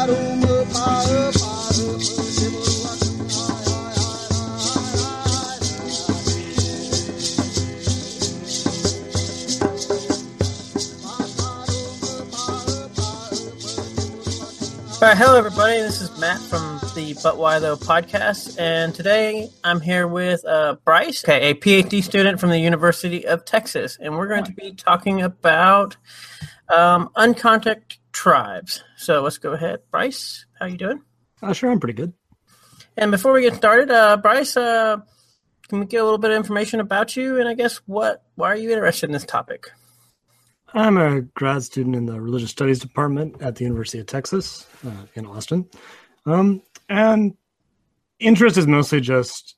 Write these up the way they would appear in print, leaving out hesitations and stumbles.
All right, hello everybody. This is Matt from the But Why Though podcast, and today I'm here with Bryce, a PhD student from the University of Texas, and we're going to be talking about uncontacted tribes. So let's go ahead, Bryce. How you doing? Sure, I'm pretty good. And before we get started, Bryce, can we get a little bit of information about you? And I guess why are you interested in this topic? I'm a grad student in the Religious Studies Department at the University of Texas in Austin. And interest is mostly just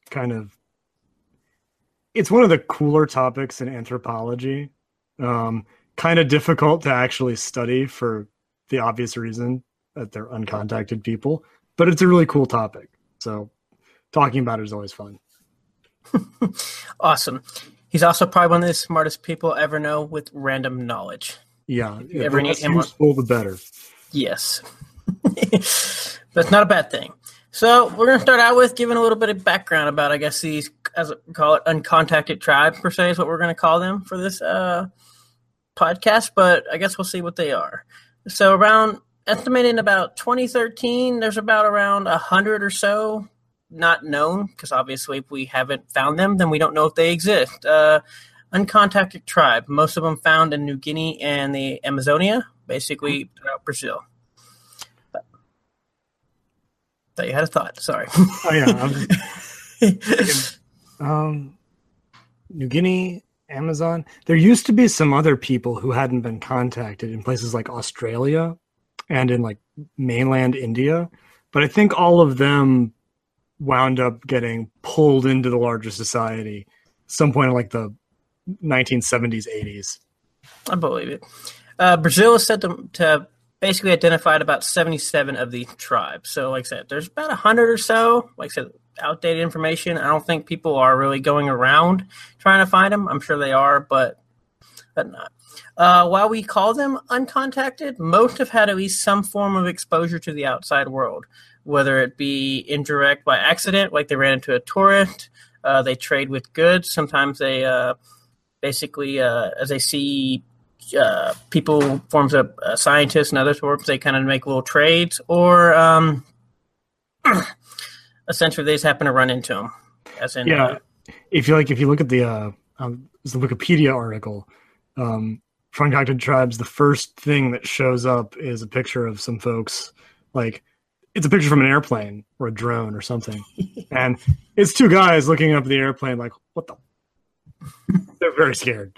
it's one of the cooler topics in anthropology. Kind of difficult to actually study for the obvious reason that they're uncontacted people, but it's a really cool topic. So talking about it is always fun. Awesome. He's also probably one of the smartest people I ever know with random knowledge. Yeah. You ever need him? Useful, the better. Yes. That's not a bad thing. So we're going to start out with giving a little bit of background about, I guess, these, as we call it, uncontacted tribes, per se, is what we're going to call them for this podcast, but I guess we'll see what they are. So estimated in about 2013, there's about around 100 or so not known, because obviously if we haven't found them, then we don't know if they exist. Uncontacted tribe, most of them found in New Guinea and the Amazonia, basically throughout Brazil. But, thought you had a thought, sorry. Oh, yeah. New Guinea, Amazon. There used to be some other people who hadn't been contacted in places like Australia and in like mainland India, but I think all of them wound up getting pulled into the larger society some point in like the 1970s, 80s. I believe it. Brazil is said to have basically identified about 77 of these tribes. So like I said, there's about 100 or so. Like I said, outdated information. I don't think people are really going around trying to find them. I'm sure they are, but not. While we call them uncontacted, most have had at least some form of exposure to the outside world, whether it be indirect by accident, like they ran into a tourist, they trade with goods. Sometimes they basically, as they see people, forms of scientists and other sorts, they kind of make little trades, or essentially they just happen to run into them. As in, if you look at the Wikipedia article, for uncontacted tribes, the first thing that shows up is a picture of some folks, like it's a picture from an airplane or a drone or something. And it's two guys looking up at the airplane like, what the? They're very scared.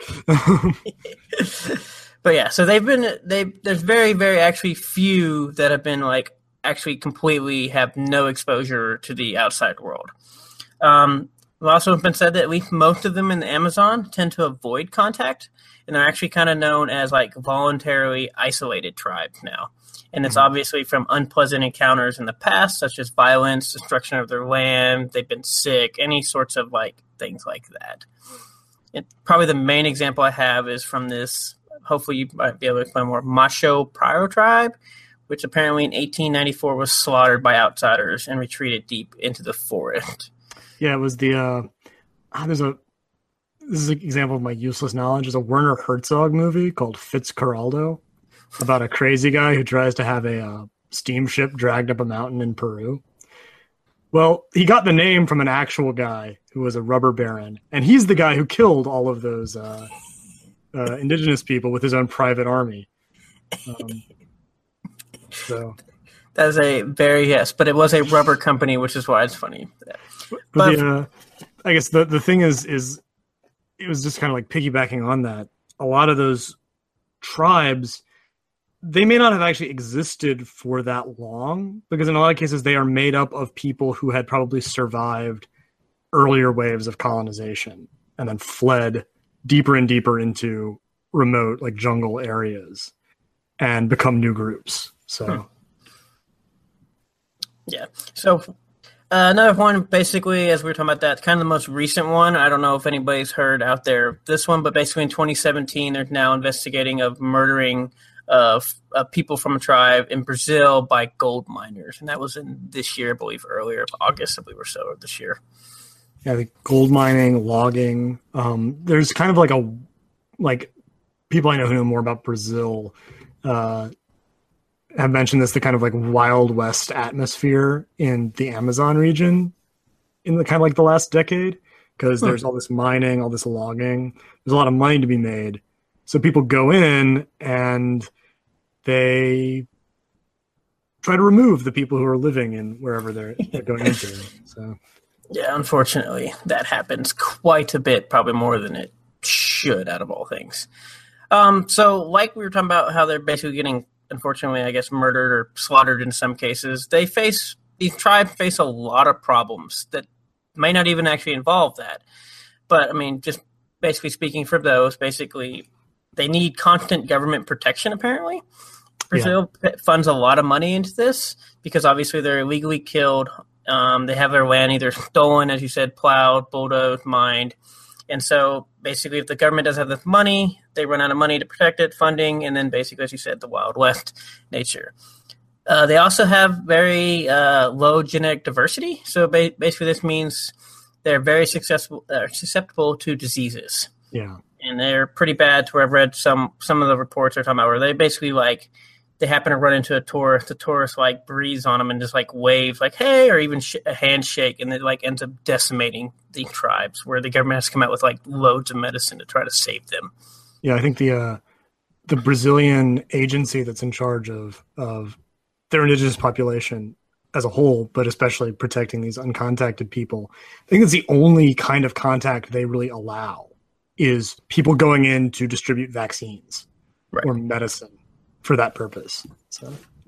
But yeah, so there's very, very actually few that have been like actually completely have no exposure to the outside world. It's also been said that at least most of them in the Amazon tend to avoid contact, and they're actually kind of known as like voluntarily isolated tribes now. And it's obviously from unpleasant encounters in the past, such as violence, destruction of their land, they've been sick, any sorts of like things like that. And probably the main example I have is from this, hopefully you might be able to explain more, Macho Piro tribe, which apparently in 1894 was slaughtered by outsiders and retreated deep into the forest. Yeah, it was the this is an example of my useless knowledge. There's a Werner Herzog movie called Fitzcarraldo about a crazy guy who tries to have a steamship dragged up a mountain in Peru. Well, he got the name from an actual guy who was a rubber baron, and he's the guy who killed all of those indigenous people with his own private army. So that is a very but it was a rubber company, which is why it's funny. But I guess the thing is it was just kind of like piggybacking on that. A lot of those tribes, they may not have actually existed for that long, because in a lot of cases they are made up of people who had probably survived earlier waves of colonization and then fled deeper and deeper into remote like jungle areas and become new groups. So yeah. So another one, basically, as we were talking about that, kind of the most recent one. I don't know if anybody's heard out there this one, but basically in 2017, they're now investigating of murdering of people from a tribe in Brazil by gold miners, and that was in this year, I believe, earlier August, I believe, or so of this year. Yeah, the gold mining, logging. There's kind of like people I know who know more about Brazil have mentioned this, the kind of like Wild West atmosphere in the Amazon region in the kind of like the last decade, because there's all this mining, all this logging. There's a lot of money to be made. So people go in and they try to remove the people who are living in wherever they're going into. So yeah, unfortunately, that happens quite a bit, probably more than it should out of all things. So like we were talking about how they're basically getting, unfortunately, I guess, murdered or slaughtered in some cases, these tribes face a lot of problems that may not even actually involve that. But, I mean, just basically speaking for those, basically, they need constant government protection, apparently. Brazil funds a lot of money into this because, obviously, they're illegally killed. They have their land either stolen, as you said, plowed, bulldozed, mined. And so, basically, if the government doesn't have the money, they run out of money to protect it, funding, and then basically, as you said, the Wild West nature. They also have very low genetic diversity. So basically, this means they're very susceptible to diseases. Yeah, and they're pretty bad. To where I've read some of the reports they're talking about, where they basically they happen to run into a tourist. The tourist breathes on them and just waves "Hey," or even a handshake, and it ends up decimating the tribes. Where the government has to come out with loads of medicine to try to save them. Yeah, I think the Brazilian agency that's in charge of their indigenous population as a whole, but especially protecting these uncontacted people, I think it's the only kind of contact they really allow is people going in to distribute vaccines or medicine for that purpose. So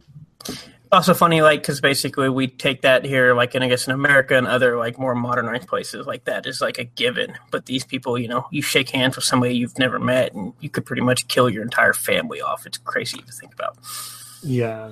also funny, because basically we take that here, I guess in America and other more modernized places that is a given. But these people, you shake hands with somebody you've never met, and you could pretty much kill your entire family off. It's crazy to think about. Yeah.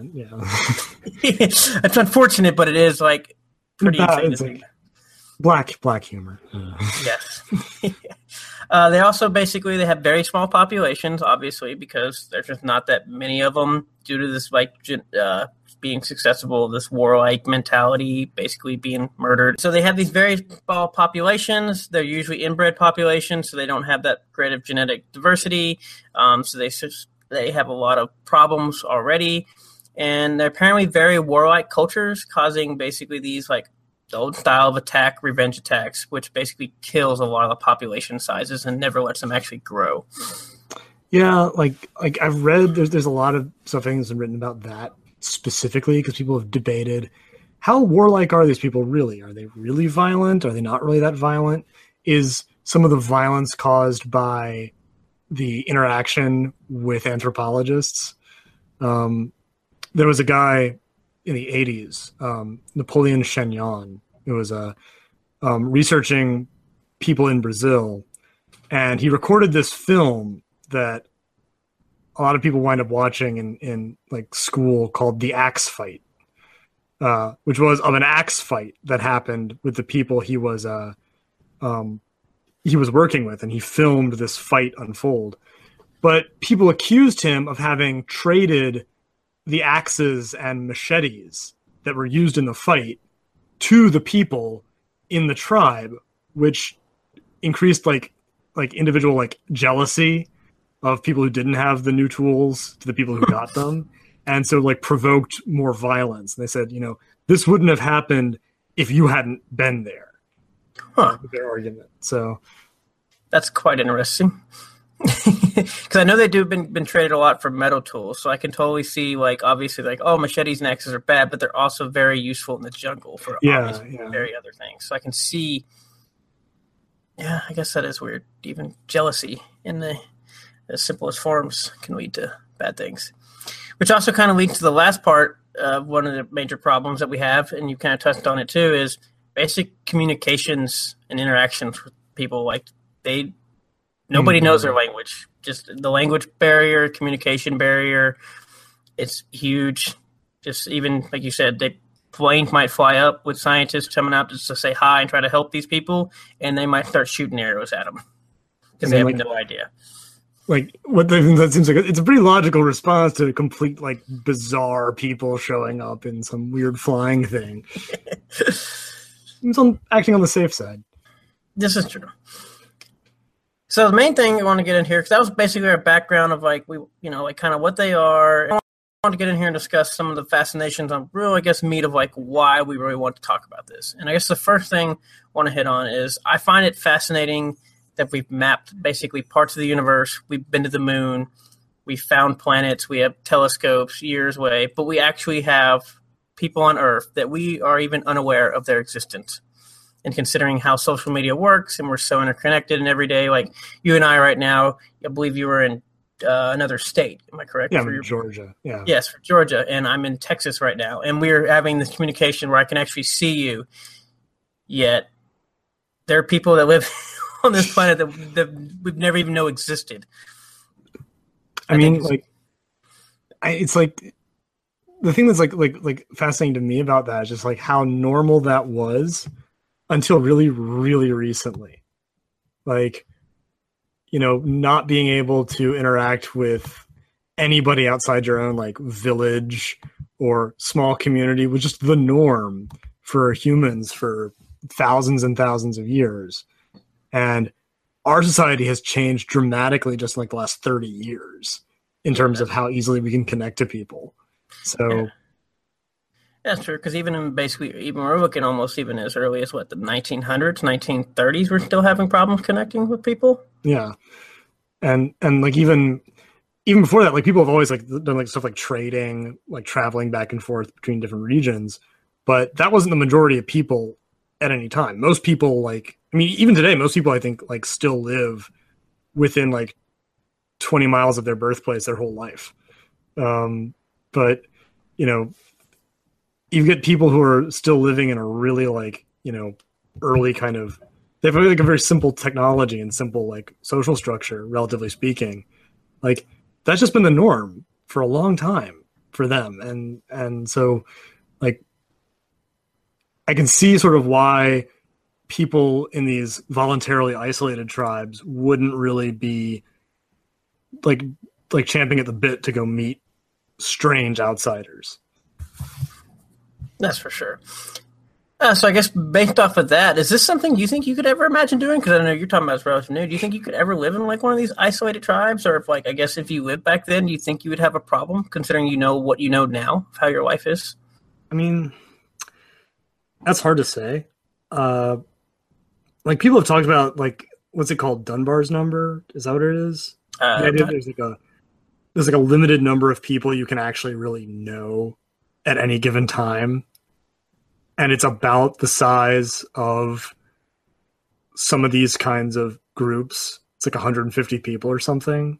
It's unfortunate, but it is pretty insane to think. Black humor. Yes. They also basically they have very small populations, obviously, because there's just not that many of them due to this being successful, this warlike mentality, basically being murdered. So they have these very small populations. They're usually inbred populations, so they don't have that great of genetic diversity. So they have a lot of problems already, and they're apparently very warlike cultures, causing basically these the old style of attack, revenge attacks, which basically kills a lot of the population sizes and never lets them actually grow. Yeah, I've read there's a lot of stuff that's written about that specifically because people have debated how warlike are these people really? Are they really violent? Are they not really that violent? Is some of the violence caused by the interaction with anthropologists? There was a guy in the 80s, Napoleon Chagnon, who was researching people in Brazil, and he recorded this film that a lot of people wind up watching in school called The Axe Fight, which was of an axe fight that happened with the people he was working with, and he filmed this fight unfold. But people accused him of having traded the axes and machetes that were used in the fight to the people in the tribe, which increased individual jealousy of people who didn't have the new tools to the people who got them, and so provoked more violence. And they said, this wouldn't have happened if you hadn't been there. Their argument. So that's quite interesting. Because I know they do been traded a lot for metal tools, so I can totally see obviously machetes and axes are bad, but they're also very useful in the jungle for very other things. So I can see. Yeah, I guess that is weird. Even jealousy in the simplest forms can lead to bad things, which also kind of leads to the last part of one of the major problems that we have, and you kind of touched on it too, is basic communications and interactions with people. Nobody knows their language. Just the language barrier, communication barrier, it's huge. Just even, like you said, planes might fly up with scientists coming out just to say hi and try to help these people, and they might start shooting arrows at them because they have no idea. like what that seems like it's a pretty logical response to complete like bizarre people showing up in some weird flying thing. It's acting on the safe side. This is true. So the main thing I want to get in here, because that was basically our background of like like kind of what they are. I want to get in here and discuss some of the fascinations on real, I guess, meat of like why we really want to talk about this. And I guess the first thing I want to hit on is I find it fascinating that we've mapped basically parts of the universe. We've been to the moon. We found planets. We have telescopes years away, but we actually have people on Earth that we are even unaware of their existence. And considering how social media works and we're so interconnected and every day, like you and I right now, I believe you were in another state. Am I correct? Yeah, I'm in Georgia. Yeah. Yes, for Georgia. And I'm in Texas right now. And we're having this communication where I can actually see you. Yet there are people that live on this planet that we've never even know existed. I mean, like, it's like the thing that's like fascinating to me about that is just like how normal that was until really, really recently. Like, not being able to interact with anybody outside your own like village or small community was just the norm for humans for thousands and thousands of years. And our society has changed dramatically just in like the last 30 years in terms of how easily we can connect to people. So yeah. That's true, because even we're looking almost even as early as the 1900s, 1930s, we're still having problems connecting with people. Yeah. And like even before that, like people have always like done like stuff like trading, like traveling back and forth between different regions, but that wasn't the majority of people at any time. Most people even today, most people I think like still live within like 20 miles of their birthplace their whole life. But you get people who are still living in a really like, early kind of, they have like a very simple technology and simple like social structure, relatively speaking. Like that's just been the norm for a long time for them. And so like, I can see sort of why people in these voluntarily isolated tribes wouldn't really be like champing at the bit to go meet strange outsiders. That's for sure. So I guess based off of that, is this something you think you could ever imagine doing? Because I know you're talking about it's relatively new. Do you think you could ever live in like one of these isolated tribes? Or if you lived back then, do you think you would have a problem considering what you know now of how your life is? I mean, that's hard to say. Like people have talked about like, what's it called? Dunbar's number? Is that what it is? The idea there's like a limited number of people you can actually really know at any given time. And it's about the size of some of these kinds of groups. It's like 150 people or something.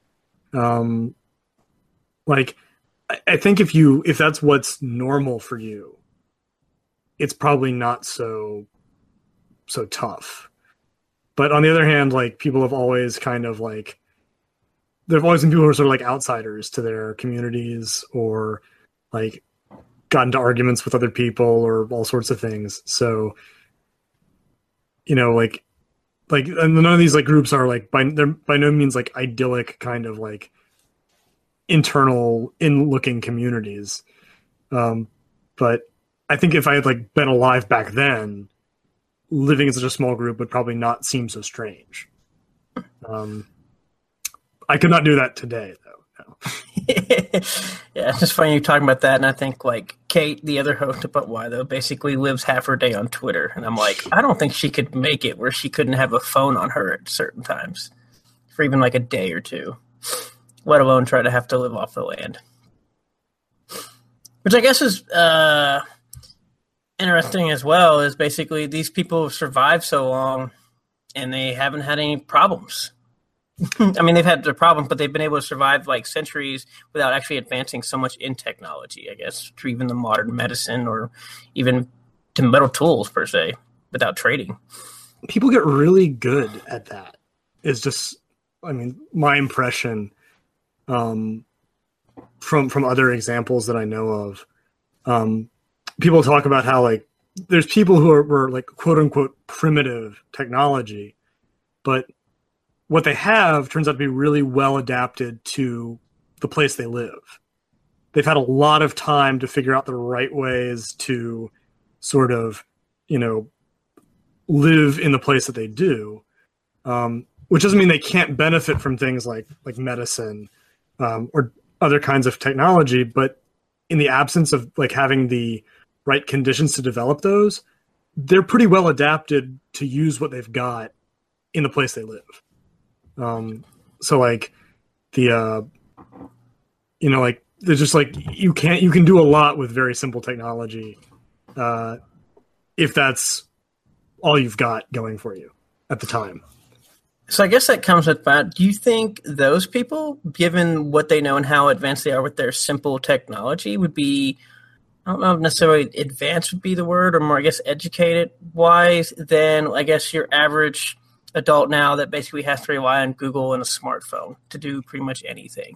Like I think if that's what's normal for you, it's probably not so tough. But on the other hand, like people have always kind of like, there have always been people who are sort of like outsiders to their communities or like got into arguments with other people or all sorts of things. So, like and none of these like groups are like they're by no means like idyllic kind of like internal in-looking communities. But I think if I had like been alive back then, living in such a small group would probably not seem so strange. I could not do that today, though. No. Yeah, it's just funny you talking about that, and I think like Kate, the other host of But Why Though, basically lives half her day on Twitter, and I'm like, I don't think she could make it where she couldn't have a phone on her at certain times for even like a day or two, let alone try to have to live off the land. Which I guess is interesting as well, is basically these people have survived so long and they haven't had any problems. I mean, they've had their problems, but they've been able to survive like centuries without actually advancing so much in technology, I guess, to even the modern medicine or even to metal tools per se, without trading. People get really good at that. It's just, I mean, my impression from other examples that I know of. People talk about how like there's people who were like quote unquote primitive technology, but what they have turns out to be really well adapted to the place they live. They've had a lot of time to figure out the right ways to sort of, live in the place that they do, which doesn't mean they can't benefit from things like medicine or other kinds of technology. But in the absence of like having the right conditions to develop those, they're pretty well adapted to use what they've got in the place they live. So like the, like there's just like you can do a lot with very simple technology if that's all you've got going for you at the time. So I guess that comes with that. Do you think those people, given what they know and how advanced they are with their simple technology, would be, I don't know if necessarily advanced would be the word, or more, I guess, educated wise than, I guess, your average adult now that basically has to rely on Google and a smartphone to do pretty much anything?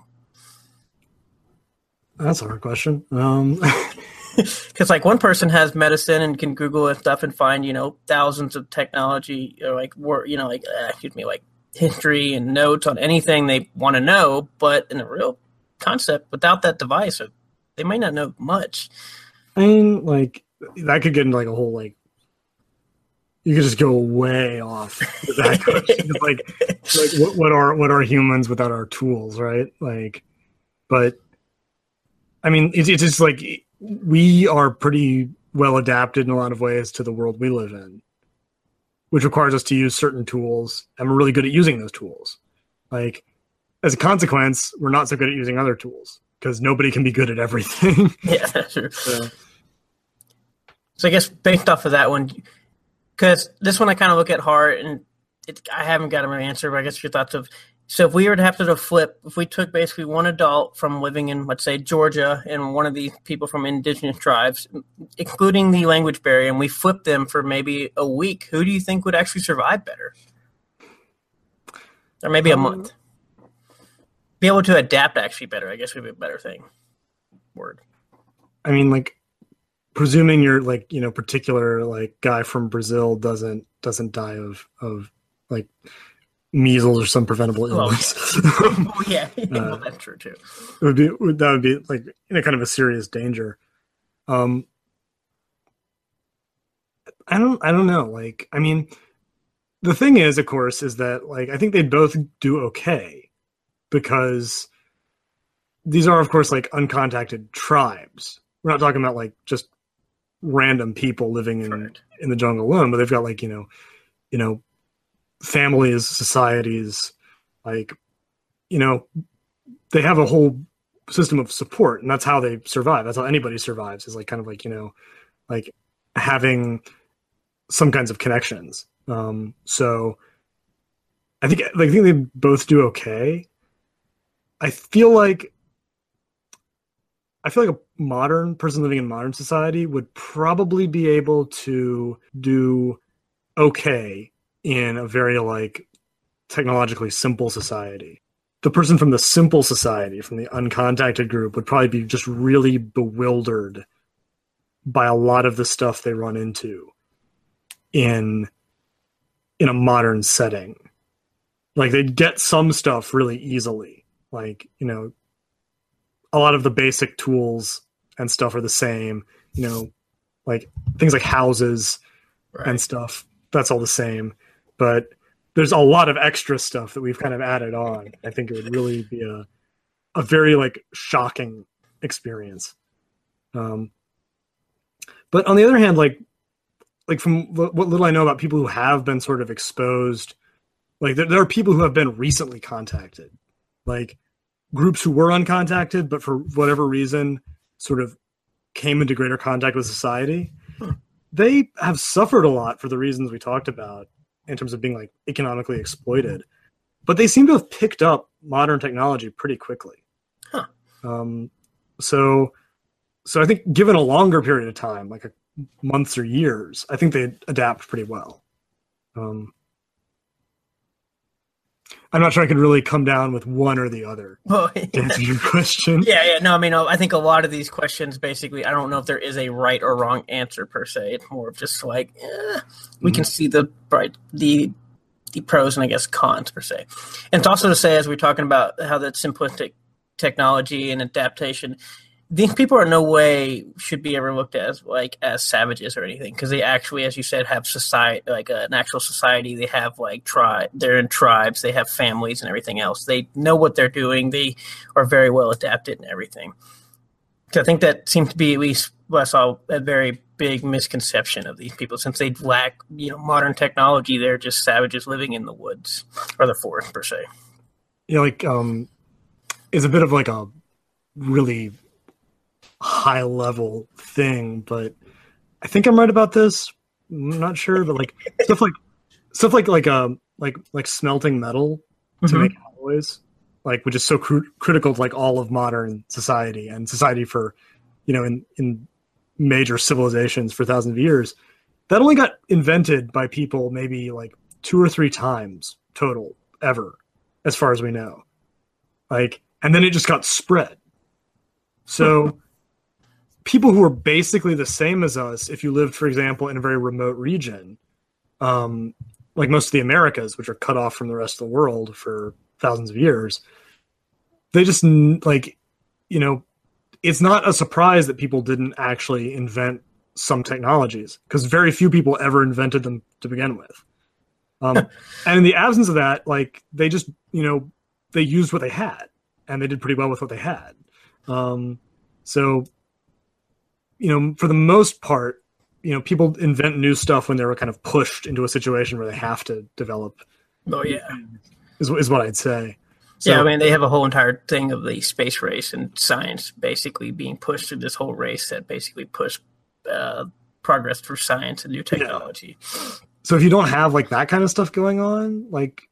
That's a hard question. Because like one person has medicine and can Google and stuff and find, thousands of technology or like history and notes on anything they want to know. But in the real concept, without that device, they might not know much. I mean, like that could get into like a whole like you could just go way off with that question. like what are humans without our tools, right? Like, but I mean, it's just like we are pretty well adapted in a lot of ways to the world we live in, which requires us to use certain tools, and we're really good at using those tools. Like, as a consequence, we're not so good at using other tools because nobody can be good at everything. Yeah, that's true. So I guess based off of that one, because this one I kind of look at hard, and I haven't got an answer, but I guess your thoughts of, so if we were to have to flip, if we took basically one adult from living in, let's say, Georgia, and one of these people from indigenous tribes, including the language barrier, and we flipped them for maybe a week, who do you think would actually survive better? Or maybe a month? Be able to adapt actually better, I guess would be a better thing. Word. I mean, like, presuming you're like, particular like guy from Brazil doesn't die of like measles or some preventable illness. Oh, yeah. Well, that's true too. That would be like kind of a serious danger. I don't know. Like, I mean, the thing is, of course, is that like I think they'd both do okay because these are, of course, like uncontacted tribes. We're not talking about like just random people living in the jungle alone, but they've got like families, societies, like they have a whole system of support, and that's how they survive. That's how anybody survives, is like kind of like like having some kinds of connections. So I think they both do okay. I feel like a modern person living in modern society would probably be able to do okay in a very like technologically simple society. The person from the simple society, from the uncontacted group, would probably be just really bewildered by a lot of the stuff they run into in a modern setting. Like they'd get some stuff really easily. Like, a lot of the basic tools and stuff are the same, like things like houses and stuff. That's all the same. But there's a lot of extra stuff that we've kind of added on. I think it would really be a very like shocking experience. But on the other hand, like from what little I know about people who have been sort of exposed, like there are people who have been recently contacted, like groups who were uncontacted, but for whatever reason sort of came into greater contact with society. They have suffered a lot for the reasons we talked about in terms of being like economically exploited, but they seem to have picked up modern technology pretty quickly. So I think given a longer period of time, like months or years, I think they adapt pretty well. I'm not sure I could really come down with one or the other to answer your question. Yeah. No, I mean, I think a lot of these questions, basically, I don't know if there is a right or wrong answer per se. It's more of just like, we can see the the pros and I guess cons per se. And it's also to say, as we're talking about how that simplistic technology and adaptation, these people are no way should be ever looked at as savages or anything, because they actually, as you said, have society, like an actual society. They have they're in tribes, they have families and everything else. They know what they're doing. They are very well adapted and everything. So I think that seems to be, at least what I saw, a very big misconception of these people. Since they lack, modern technology, they're just savages living in the woods or the forest per se. It's a bit of like a really high level thing, but I think I'm right about this. I'm not sure, but like stuff like smelting metal to make alloys, which is so critical to all of modern society and society for, in major civilizations for thousands of years. That only got invented by people maybe 2 or 3 times total ever, as far as we know. And then it just got spread. So people who are basically the same as us, if you lived, for example, in a very remote region, like most of the Americas, which are cut off from the rest of the world for thousands of years, they just it's not a surprise that people didn't actually invent some technologies, because very few people ever invented them to begin with. And in the absence of that, they just, they used what they had, and they did pretty well with what they had. So, for the most part, people invent new stuff when they were kind of pushed into a situation where they have to develop. Oh yeah, is what I'd say. So, yeah, I mean, they have a whole entire thing of the space race and science basically being pushed through this whole race that basically pushed progress through science and new technology. Yeah. So if you don't have that kind of stuff going on,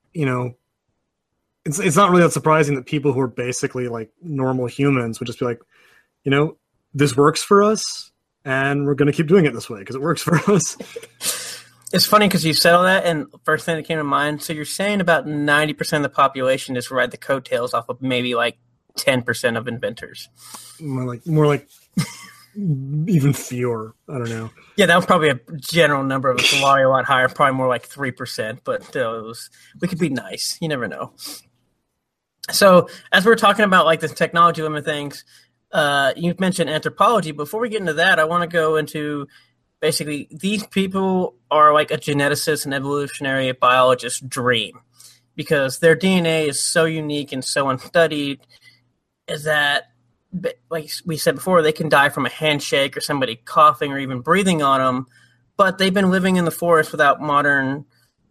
it's not really that surprising that people who are basically normal humans would just be this works for us, and we're going to keep doing it this way because it works for us. It's funny because you said all that, and the first thing that came to mind, so you're saying about 90% of the population just ride the coattails off of maybe 10% of inventors. More like even fewer. I don't know. Yeah, that was probably a general number. It was a lot higher, probably more like 3%, but we could be nice. You never know. So as we're talking about this technology limit things, you mentioned anthropology. Before we get into that, I want to go into basically these people are like a geneticist and evolutionary biologist dream, because their DNA is so unique and so unstudied, is that, like we said before, they can die from a handshake or somebody coughing or even breathing on them, but they've been living in the forest without modern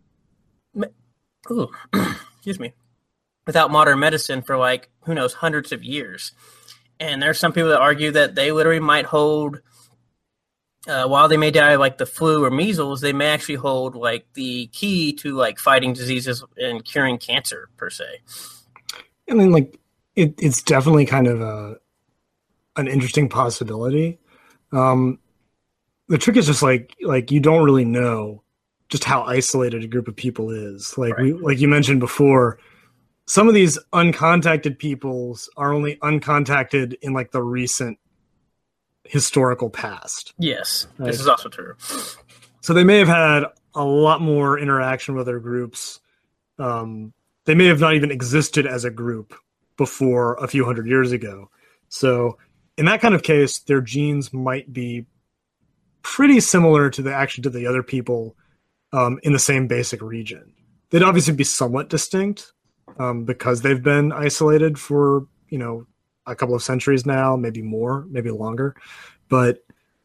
medicine for who knows, hundreds of years. And there's some people that argue that they literally might hold, while they may die of the flu or measles, they may actually hold the key to fighting diseases and curing cancer per se. I mean, it's definitely kind of an interesting possibility. The trick is just you don't really know just how isolated a group of people is. Right. You mentioned before, some of these uncontacted peoples are only uncontacted in the recent historical past. Yes, right? This is also true. So they may have had a lot more interaction with other groups. They may have not even existed as a group before a few hundred years ago. So in that kind of case, their genes might be pretty similar to the other people in the same basic region. They'd obviously be somewhat distinct because they've been isolated for, a couple of centuries now, maybe more, maybe longer. But,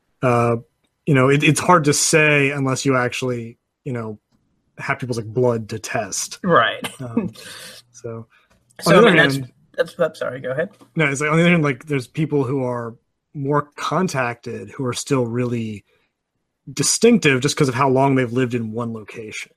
it's hard to say unless you actually, have people's blood to test. Right. So I'm sorry, go ahead. No, it's on the other hand, there's people who are more contacted who are still really distinctive just because of how long they've lived in one location.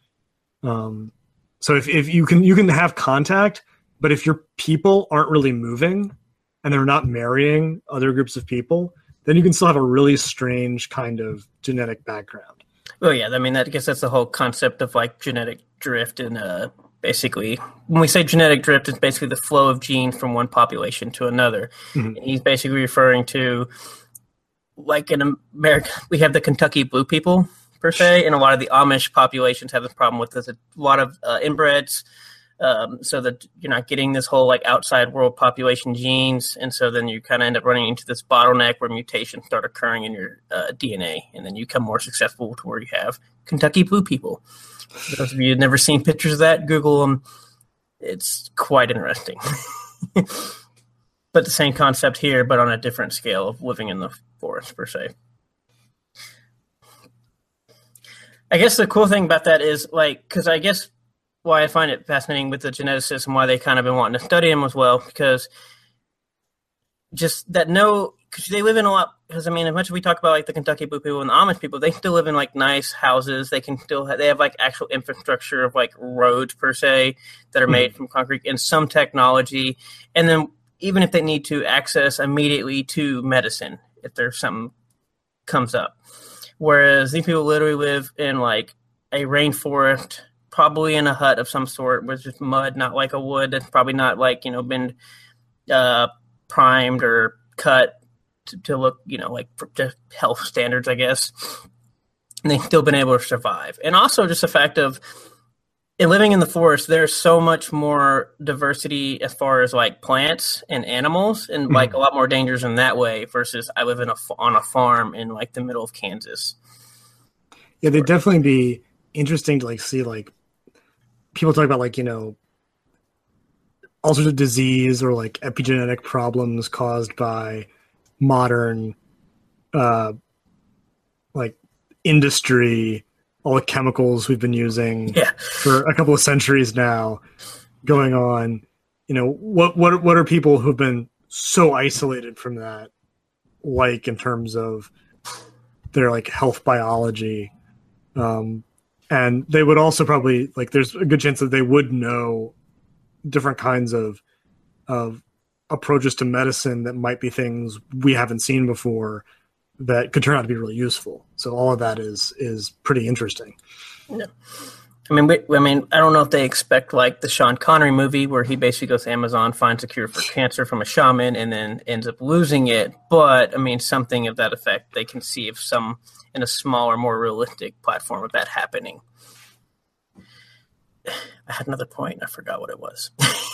So if you can have contact, but if your people aren't really moving and they're not marrying other groups of people, then you can still have a really strange kind of genetic background. Well, yeah, I mean, I guess that's the whole concept of genetic drift, and basically, when we say genetic drift, it's basically the flow of genes from one population to another. Mm-hmm. And he's basically referring to, in America, we have the Kentucky Blue people per se, and a lot of the Amish populations have this problem with there's a lot of inbreds, so that you're not getting this whole like outside world population genes, and so then you kind of end up running into this bottleneck where mutations start occurring in your DNA, and then you become more successful to where you have Kentucky blue people. For those of you who've never seen pictures of that, Google them. It's quite interesting. But the same concept here, but on a different scale of living in the forest, per se. I guess the cool thing about that is, like, because I guess why I find it fascinating with the geneticists and why they kind of been wanting to study them as well, because just that because they live in a lot, because I mean, as much as we talk about like the Kentucky blue people and the Amish people, they still live in like nice houses. They can still they have like actual infrastructure of like roads per se that are made from concrete and some technology. And then even if they need to access immediately to medicine, if there's something comes up. Whereas these people literally live in like a rainforest, probably in a hut of some sort with just mud, not like a wood that's probably not like, been primed or cut to look, like to health standards, I guess. And they've still been able to survive. And also just the fact of living in the forest, there's so much more diversity as far as like plants and animals, and like a lot more dangers in that way versus I live on a farm in like the middle of Kansas. Yeah, they'd definitely be interesting to like see like people talk about like, all sorts of disease or like epigenetic problems caused by modern like industry, all the chemicals we've been using for a couple of centuries now going on. What are people who've been so isolated from that like in terms of their like health biology? And they would also probably like there's a good chance that they would know different kinds of approaches to medicine that might be things we haven't seen before that could turn out to be really useful. So all of that is pretty interesting. Yeah. I mean, I don't know if they expect like the Sean Connery movie where he basically goes to Amazon, finds a cure for cancer from a shaman, and then ends up losing it. But I mean, something of that effect they can see if some in a smaller, more realistic platform of that happening. I had another point. I forgot what it was.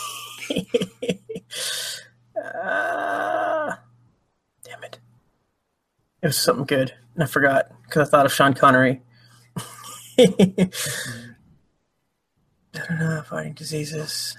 Damn it. It was something good, and I forgot because I thought of Sean Connery. I don't know, fighting diseases.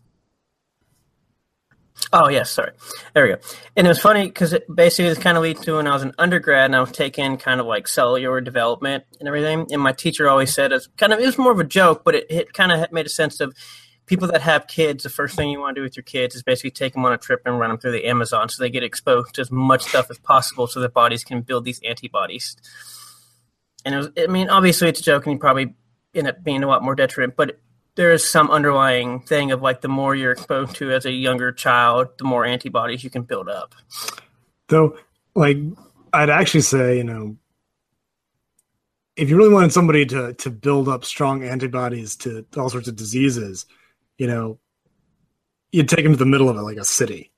Oh, yes, sorry. There we go. And it was funny because basically this kind of leads to when I was an undergrad and I was taking kind of like cellular development and everything. And my teacher always said, it was more of a joke, but it kind of made a sense of people that have kids, the first thing you want to do with your kids is basically take them on a trip and run them through the Amazon so they get exposed to as much stuff as possible so their bodies can build these antibodies. And obviously it's a joke and you probably end up being a lot more detriment, but there is some underlying thing of like the more you're exposed to as a younger child, the more antibodies you can build up. Though, like, I'd actually say, if you really wanted somebody to build up strong antibodies to all sorts of diseases, you'd take them to the middle of it, like a city.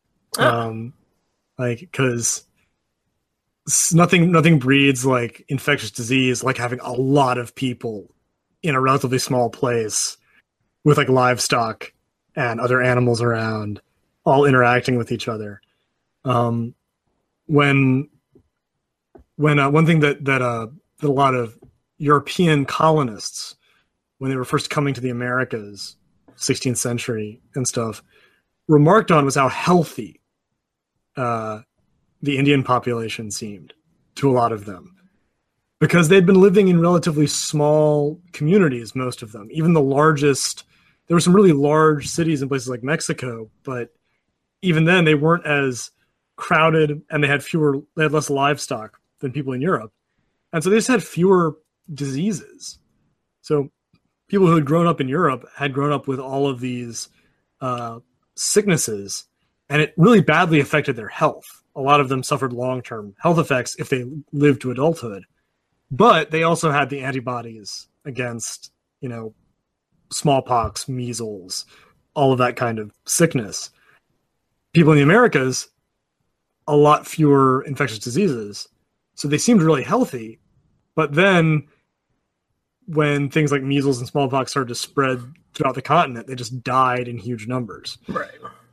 Because nothing breeds like infectious disease like having a lot of people in a relatively small place with like livestock and other animals around all interacting with each other. When one thing that a lot of European colonists, when they were first coming to the Americas, 16th century and stuff, remarked on was how healthy the Indian population seemed to a lot of them. Because they'd been living in relatively small communities, most of them. Even the largest, there were some really large cities in places like Mexico, but even then they weren't as crowded and they had less livestock than people in Europe. And so they just had fewer diseases. So people who had grown up in Europe had grown up with all of these sicknesses, and it really badly affected their health. A lot of them suffered long-term health effects if they lived to adulthood. But they also had the antibodies against, smallpox, measles, all of that kind of sickness. People in the Americas, a lot fewer infectious diseases. So they seemed really healthy, But then when things like measles and smallpox started to spread throughout the continent, they just died in huge numbers. Right.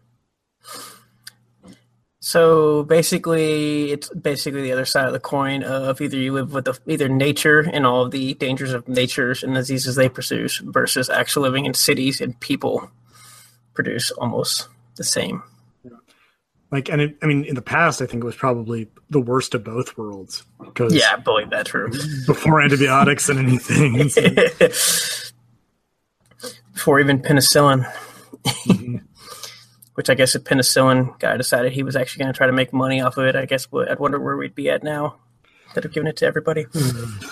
So basically, it's basically the other side of the coin of either you live with either nature and all of the dangers of natures and diseases they produce versus actually living in cities and people produce almost the same. Like, and in the past, I think it was probably the worst of both worlds. Yeah, I believe that true. Before antibiotics and anything. Before even penicillin. Mm-hmm. Which I guess the penicillin guy decided he was actually going to try to make money off of it. I guess I'd wonder where we'd be at now instead of giving it to everybody. Mm.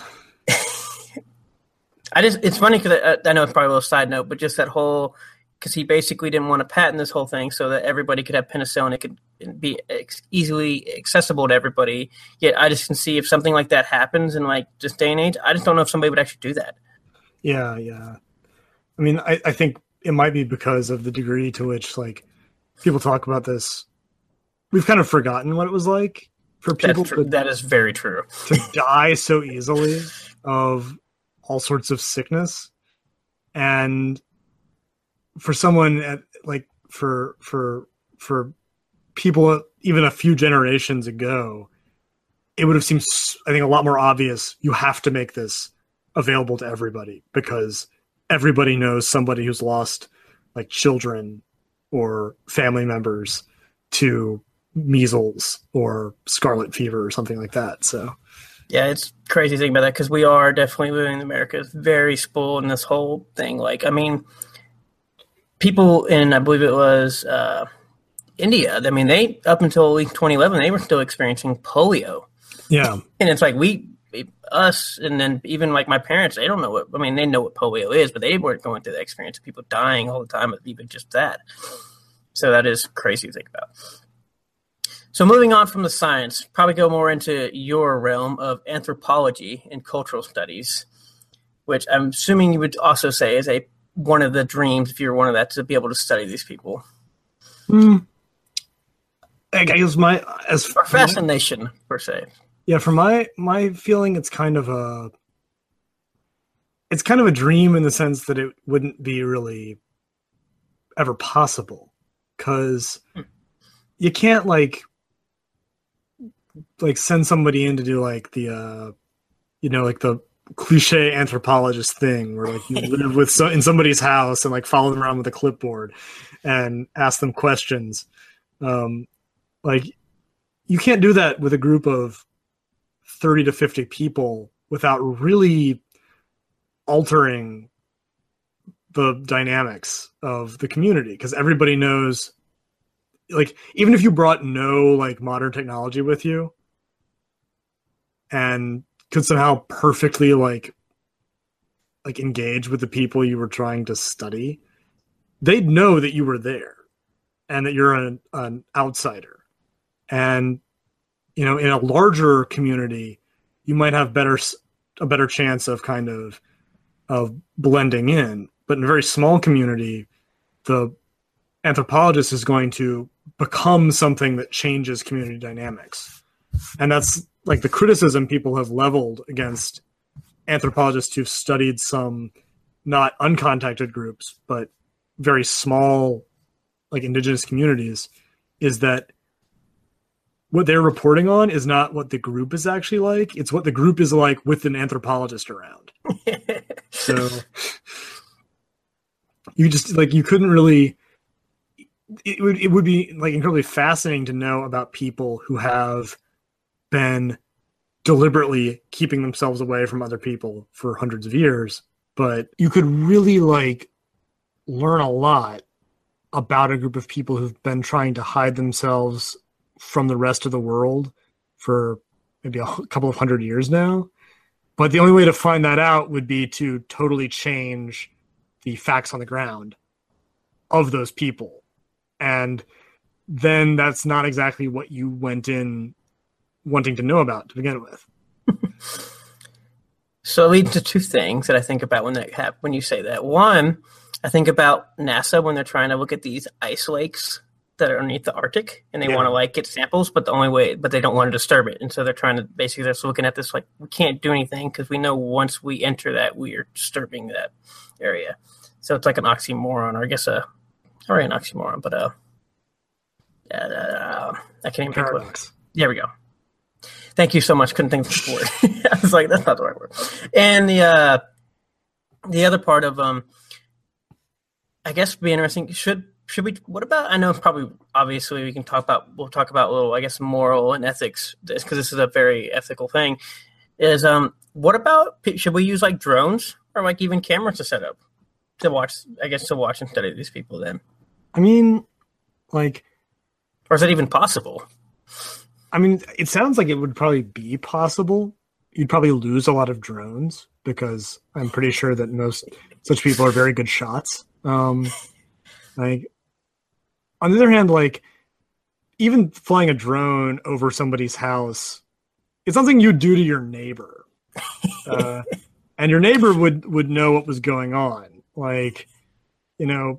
It's funny because I know it's probably a little side note, but just that whole, because he basically didn't want to patent this whole thing so that everybody could have penicillin. It could be easily accessible to everybody. Yet I just can see if something like that happens in like this day and age, I just don't know if somebody would actually do that. Yeah. I mean, I think it might be because of the degree to which like people talk about this. We've kind of forgotten what it was like for people. That is very true. To die so easily of all sorts of sickness, and for someone for people even a few generations ago, it would have seemed, I think, a lot more obvious. You have to make this available to everybody because everybody knows somebody who's lost like children or family members to measles or scarlet fever or something like that. So, yeah, it's crazy to think about that because we are definitely living in America. It's very spoiled in this whole thing. Like, I mean, people in, I believe it was India, I mean, they, up until at least 2011, they were still experiencing polio. Yeah. And it's like us, and then even like my parents, they don't know what, I mean, they know what polio is, but they weren't going through the experience of people dying all the time of even just that. So that is crazy to think about. So moving on from the science, probably go more into your realm of anthropology and cultural studies, which I'm assuming you would also say is one of the dreams, if you're one of that, to be able to study these people. I guess or fascination per se. Yeah, for my feeling, it's kind of a dream in the sense that it wouldn't be really ever possible because you can't like send somebody in to do like the like the cliche anthropologist thing where like you live in somebody's house and like follow them around with a clipboard and ask them questions. Like you can't do that with a group of 30 to 50 people without really altering the dynamics of the community, because everybody knows, like, even if you brought no like modern technology with you and could somehow perfectly like engage with the people you were trying to study, they'd know that you were there and that you're an outsider. And in a larger community, you might have a better chance of kind of blending in. But in a very small community, the anthropologist is going to become something that changes community dynamics. And that's like the criticism people have leveled against anthropologists who've studied some not uncontacted groups, but very small, like indigenous communities, is that what they're reporting on is not what the group is actually like. It's what the group is like with an anthropologist around. So you couldn't really, it would be like incredibly fascinating to know about people who have been deliberately keeping themselves away from other people for hundreds of years. But you could really like learn a lot about a group of people who've been trying to hide themselves from the rest of the world for maybe a couple of hundred years now. But the only way to find that out would be to totally change the facts on the ground of those people. And then that's not exactly what you went in wanting to know about to begin with. So it leads to two things that I think about when you say that. One, I think about NASA when they're trying to look at these ice lakes that are underneath the Arctic, and they want to like get samples, but they don't want to disturb it, and so they're trying to basically just looking at this like we can't do anything because we know once we enter that we are disturbing that area. So it's like an oxymoron, or I guess not really an oxymoron, but I can't even think of it. There we go. Thank you so much. Couldn't think of the word. I was like, that's not the right word. And the other part of I guess would be interesting. Should we? What about? I know probably obviously we'll talk about a little. I guess moral and ethics because this is a very ethical thing. Is what about? Should we use like drones or like even cameras to set up to watch? I guess to watch and study these people. Then. I mean, like, or is that even possible? I mean, it sounds like it would probably be possible. You'd probably lose a lot of drones because I'm pretty sure that most such people are very good shots. Like, on the other hand, like, even flying a drone over somebody's house, it's something you do to your neighbor. And your neighbor would know what was going on. Like, you know,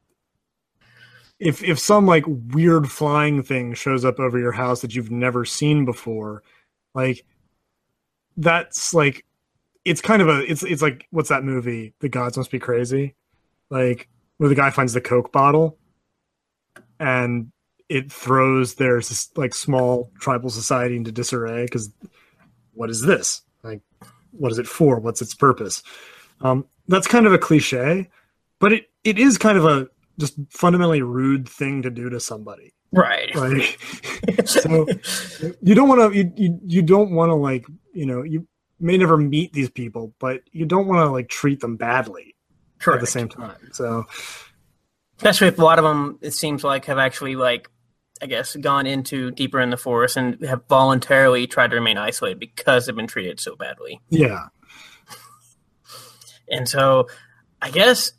if some like weird flying thing shows up over your house that you've never seen before, like that's like it's kind of it's like what's that movie? The Gods Must Be Crazy, like where the guy finds the Coke bottle and it throws their like small tribal society into disarray because what is this? Like, what is it for? What's its purpose? That's kind of a cliche, but it is kind of a just fundamentally rude thing to do to somebody. Right. Like, so you don't want to, you don't want to like, you know, you may never meet these people, but you don't want to like treat them badly. Correct. At the same time. So especially if a lot of them, it seems like have actually like, I guess, gone into deeper in the forest and have voluntarily tried to remain isolated because they've been treated so badly. Yeah. And so I guess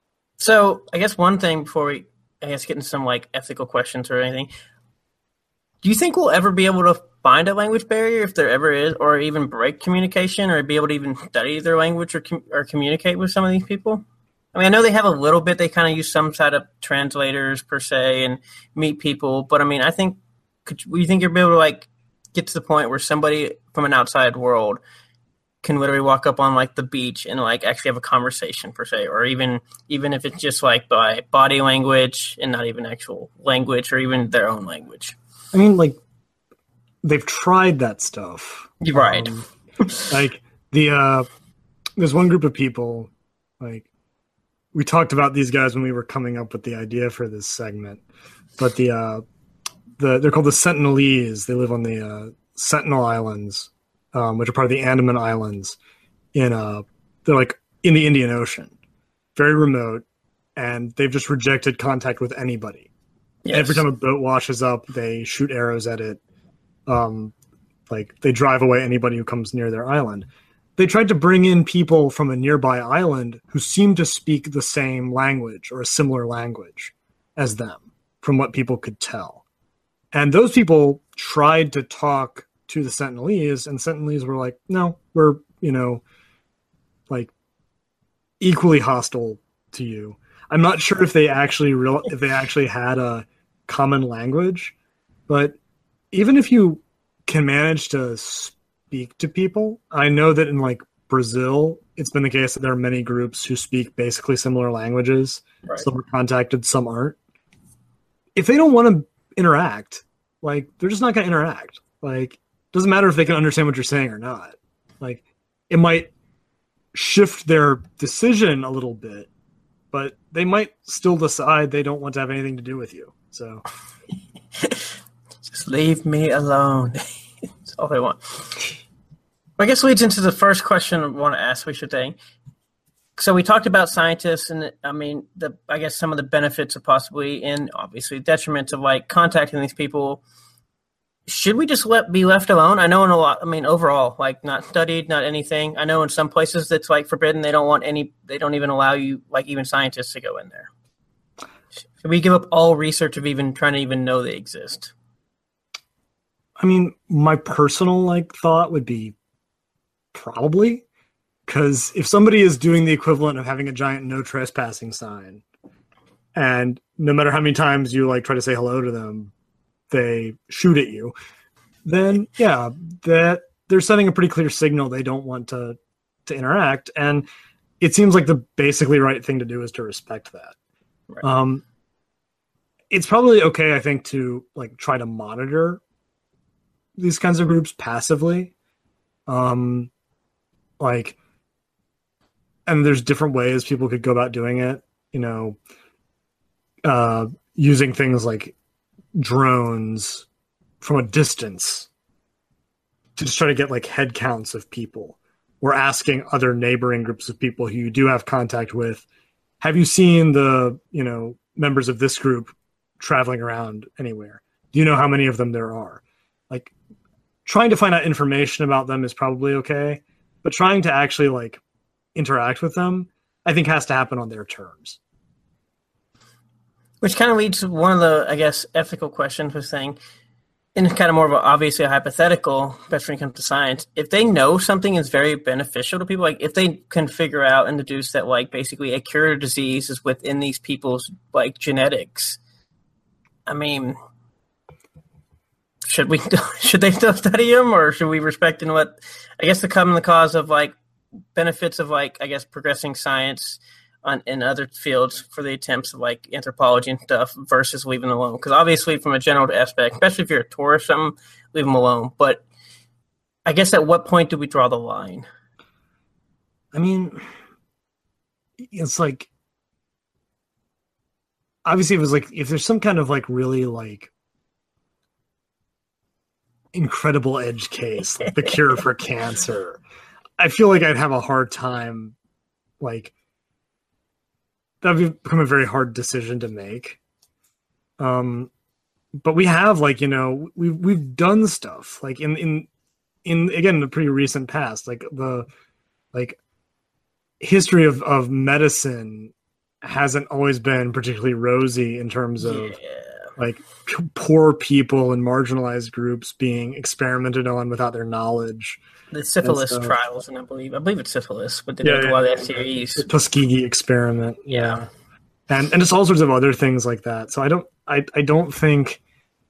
one thing before we, I guess, get into some like ethical questions or anything, do you think we'll ever be able to find a language barrier if there ever is, or even break communication or be able to even study their language or communicate with some of these people? I mean, I know they have a little bit, they kind of use some side of translators per se and meet people, but I mean, I think, you think you'll be able to like get to the point where somebody from an outside world can literally walk up on like the beach and like actually have a conversation per se, or even if it's just like by body language and not even actual language or even their own language? I mean, like they've tried that stuff. Right. Like there's one group of people, like we talked about these guys when we were coming up with the idea for this segment, but they're called the Sentinelese. They live on the Sentinel Islands, which are part of the Andaman Islands they're like in the Indian Ocean, very remote, and they've just rejected contact with anybody. Yes. Every time a boat washes up, they shoot arrows at it. Like they drive away anybody who comes near their island. They tried to bring in people from a nearby island who seemed to speak the same language or a similar language as them, from what people could tell. And those people tried to talk to the Sentinelese, and Sentinelese were like, no, we're, like equally hostile to you. I'm not sure if they actually had a common language, but even if you can manage to speak to people, I know that in like Brazil, it's been the case that there are many groups who speak basically similar languages. Right. Some are contacted, some aren't. If they don't want to interact, like they're just not going to interact. Like, doesn't matter if they can understand what you're saying or not. Like, it might shift their decision a little bit, but they might still decide they don't want to have anything to do with you. So just leave me alone. That's all they want. I guess leads into the first question I want to ask, we should think. So we talked about scientists and I mean, I guess some of the benefits of possibly and obviously detriments of like contacting these people. Should we just be left alone? I know in a lot, I mean, overall, like not studied, not anything. I know in some places that's like forbidden. They don't even allow you, like even scientists to go in there. Should we give up all research of even trying to even know they exist? I mean, my personal like thought would be probably, because if somebody is doing the equivalent of having a giant no trespassing sign and no matter how many times you like try to say hello to them, they shoot at you, then yeah, that they're sending a pretty clear signal they don't want to interact. And it seems like the basically right thing to do is to respect that. Right. It's probably okay, I think, to like try to monitor these kinds of groups passively. Like, and there's different ways people could go about doing it, using things like drones from a distance to just try to get like head counts of people, or asking other neighboring groups of people who you do have contact with, have you seen the, members of this group traveling around anywhere? Do you know how many of them there are? Like, trying to find out information about them is probably okay, but trying to actually like interact with them, I think, has to happen on their terms. Which kind of leads to one of the, I guess, ethical questions was saying, and kind of more of obviously a hypothetical, especially when it comes to science, if they know something is very beneficial to people, like if they can figure out and deduce that like basically a cure to disease is within these people's like genetics, I mean, should they still study them, or should we respect in what, I guess, the common cause of like benefits of like, I guess, progressing science in other fields for the attempts of like anthropology and stuff versus leaving them alone? Because obviously from a general aspect, especially if you're a tourist or something, leave them alone. But I guess at what point do we draw the line? I mean, it's like, obviously it was like, if there's some kind of like really like incredible edge case, like the cure for cancer, I feel like I'd have a hard time, like, that would become a very hard decision to make. But we have like, we've done stuff like in again, the pretty recent past, like the history of medicine hasn't always been particularly rosy in terms of like poor people and marginalized groups being experimented on without their knowledge. The syphilis trials, and I believe it's syphilis, but they did a lot of STDs. The Tuskegee experiment, and just all sorts of other things like that. So I don't think.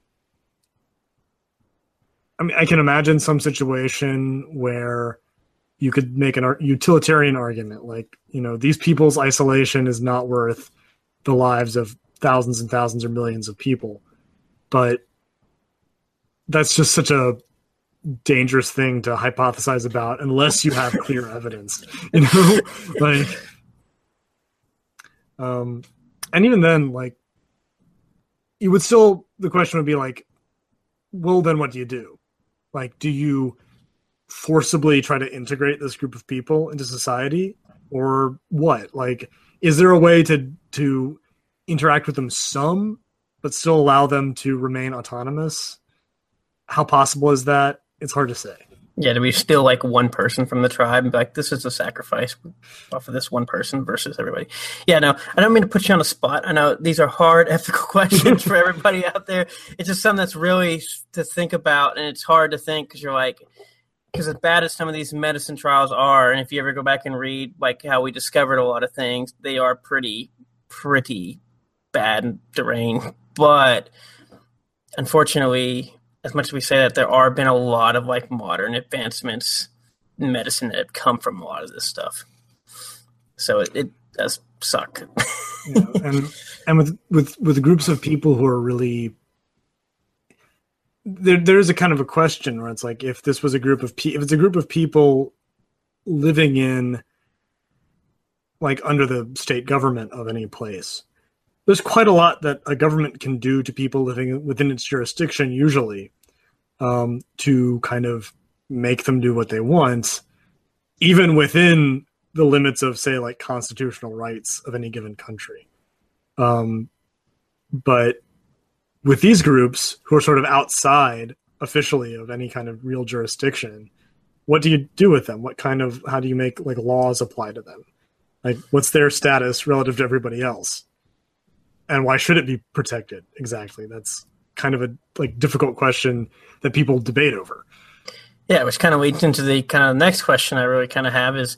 I mean, I can imagine some situation where you could make an utilitarian argument, like, these people's isolation is not worth the lives of thousands and thousands or millions of people, but that's just such a dangerous thing to hypothesize about unless you have clear evidence, like, and even then, like, you would still, the question would be like, well, then what do you do? Like, do you forcibly try to integrate this group of people into society, or what? Like, is there a way to interact with them some, but still allow them to remain autonomous? How possible is that? It's hard to say. Yeah, to be still like one person from the tribe and be like, this is a sacrifice off of this one person versus everybody. Yeah, no, I don't mean to put you on the spot. I know these are hard ethical questions for everybody out there. It's just something that's really to think about, and it's hard to think because you're like, because as bad as some of these medicine trials are, and if you ever go back and read like how we discovered a lot of things, they are pretty bad and deranged. But unfortunately, as much as we say that, there are been a lot of like modern advancements in medicine that have come from a lot of this stuff. So it does suck. And with groups of people who are really, there's a kind of a question where it's like, if this was a group of if it's a group of people living in like under the state government of any place, there's quite a lot that a government can do to people living within its jurisdiction, usually, to kind of make them do what they want, even within the limits of, say, like constitutional rights of any given country. But with these groups who are sort of outside officially of any kind of real jurisdiction, what do you do with them? How do you make like laws apply to them? Like, what's their status relative to everybody else? And why should it be protected? Exactly. That's kind of a like difficult question that people debate over. Yeah, which kind of leads into the kind of next question I really kind of have is,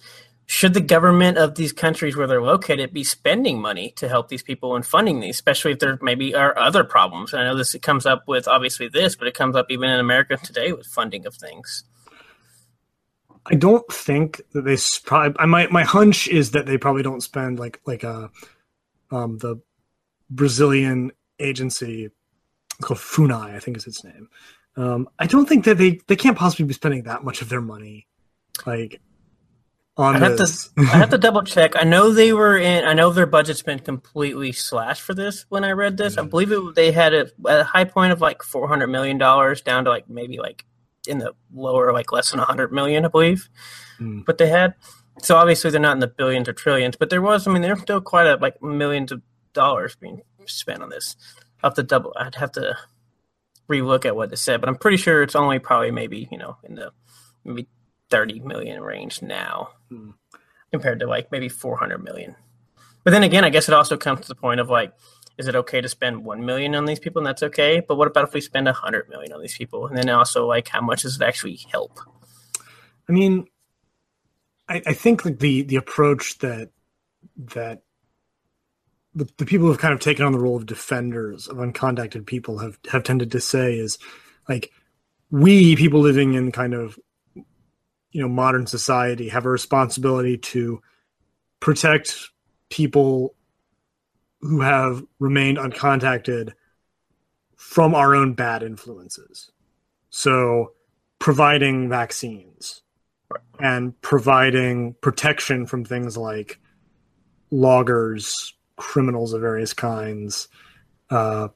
should the government of these countries where they're located be spending money to help these people and funding these, especially if there maybe are other problems? And I know it comes up with obviously this, but it comes up even in America today with funding of things. I don't think that they probably. My hunch is that they probably don't spend like the Brazilian agency called FUNAI, I think is its name. I don't think that they can't possibly be spending that much of their money like on this. I have to double check. I know they were in. I know their budget's been completely slashed for this. When I read this, I believe they had a high point of like $400 million down to like maybe like in the lower, like less than 100 million, I believe. But they had. So obviously they're not in the billions or trillions, but there was. I mean, there's still quite a like millions of dollars being spent on this. I'd have to relook at what they said, but I'm pretty sure it's only probably maybe in the maybe 30 million range now, compared to like maybe 400 million. But then again, I guess it also comes to the point of like, is it okay to spend 1 million on these people and that's okay? But what about if we spend 100 million on these people? And then also like, how much does it actually help? I mean, I think like the approach that the people who have kind of taken on the role of defenders of uncontacted people have tended to say is like, we people living in kind of modern society have a responsibility to protect people who have remained uncontacted from our own bad influences. So providing vaccines and providing protection from things like loggers, criminals of various kinds. Like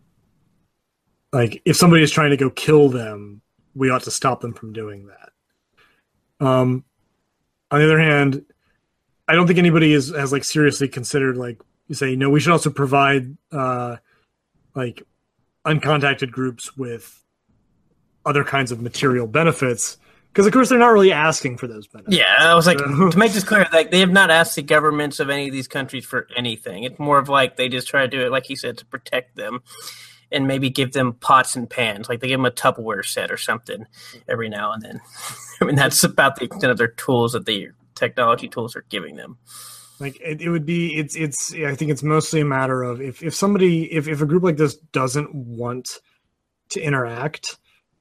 if somebody is trying to go kill them, we ought to stop them from doing that. On the other hand, I don't think anybody has like seriously considered like you say, we should also provide like uncontacted groups with other kinds of material benefits, because of course they're not really asking for those benefits. Yeah, I was like, to make this clear, like they have not asked the governments of any of these countries for anything. It's more of like they just try to do it, like he said, to protect them and maybe give them pots and pans, like they give them a Tupperware set or something every now and then. I mean, that's about the extent of their tools that the technology tools are giving them. Like it would be, it's. I think it's mostly a matter of if a group like this doesn't want to interact,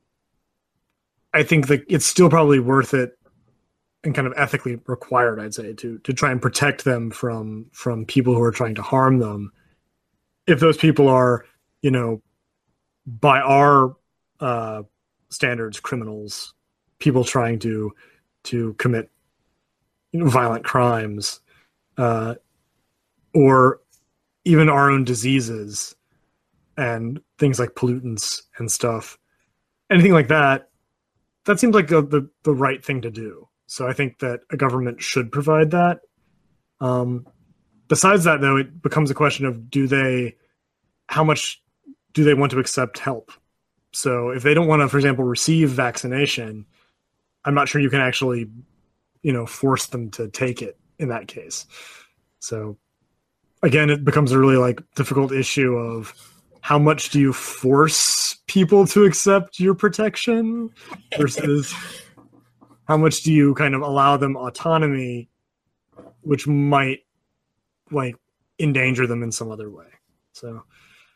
I think that it's still probably worth it and kind of ethically required, I'd say, to try and protect them from people who are trying to harm them. If those people are, by our standards, criminals, people trying to commit violent crimes, or even our own diseases and things like pollutants and stuff, anything like that, that seems like the right thing to do. So I think that a government should provide that. Besides that, though, it becomes a question of how much do they want to accept help? So if they don't want to, for example, receive vaccination, I'm not sure you can actually, force them to take it in that case. So again, it becomes a really like difficult issue of how much do you force people to accept your protection versus how much do you kind of allow them autonomy, which might like endanger them in some other way. So